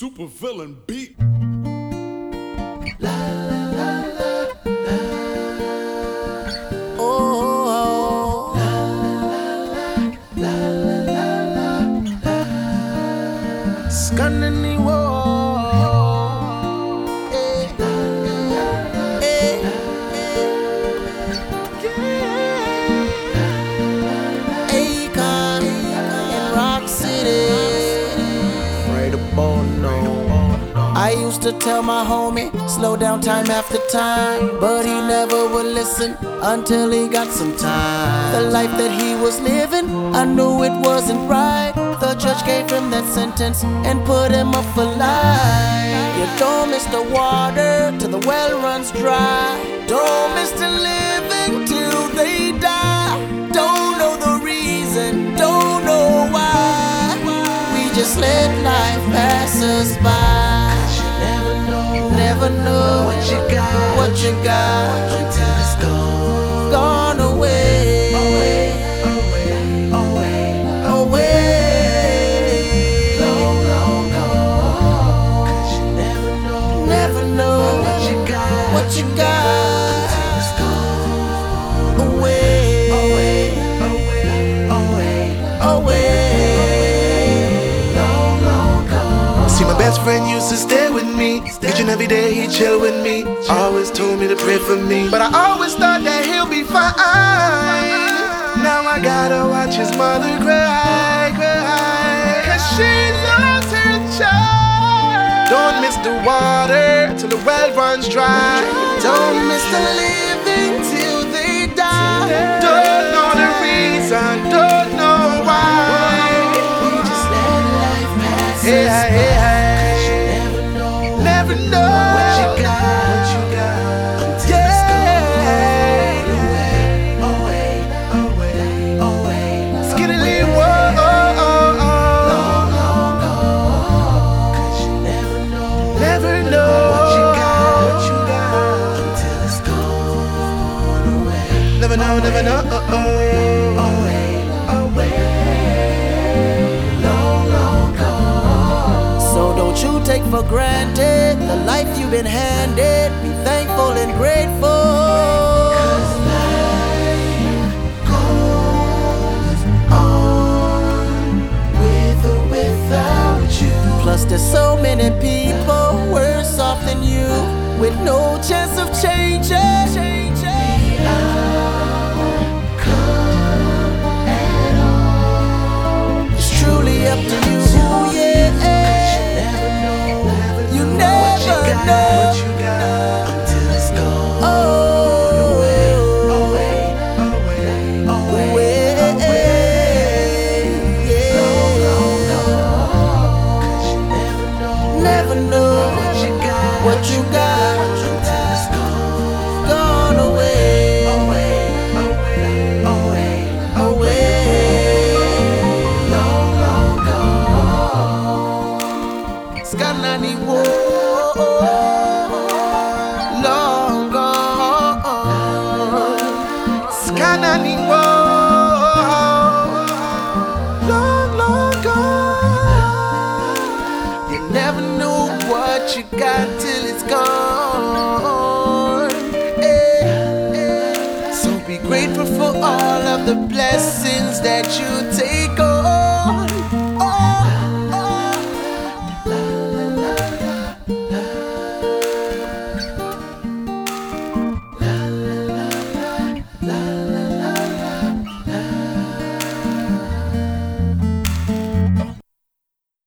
super villain beat. Oh, scanning the wall. Akon in Rock City. Right about now. I used to tell my homie, slow down time after time, but he never would listen until he got some time. The life that he was living, I knew it wasn't right. The judge gave him that sentence and put him up for life. You don't miss the water till the well runs dry. Don't miss the living till they die. Don't know the reason, don't know why. We just let life pass us by. Never know what you got until it's gone away, away, long gone. 'Cause you never know what you got until it's gone away, away, long gone. See, my best friend used to stay with me. Each and every day he'd chill with me. Always told me to pray for me, but I always thought that he'll be fine. Now I gotta watch his mother cry, cause she lost her child. Don't miss the water till the well runs dry. Don't miss the living till they die. Don't know the reason, don't know why. We just let life pass us by. Never know what you got until it's gone away, away. Skiddly, whoa, long gone. 'Cause you never know what you got until it's gone away. Never know, away, long gone. So don't you take for granted the life you've been handed. Be thankful and grateful. 'Cause life goes on with or without you. Plus there's so many people worse off than you, with no chance of changing. It's truly up to you, yeah. You never know what you got until it's gone away, never know what you got until it's gone away, away, long gone. Scanani wo, long gone. Scanani, whoa, long gone. You never know what you got till it's gone. So be grateful for all of the blessings that you take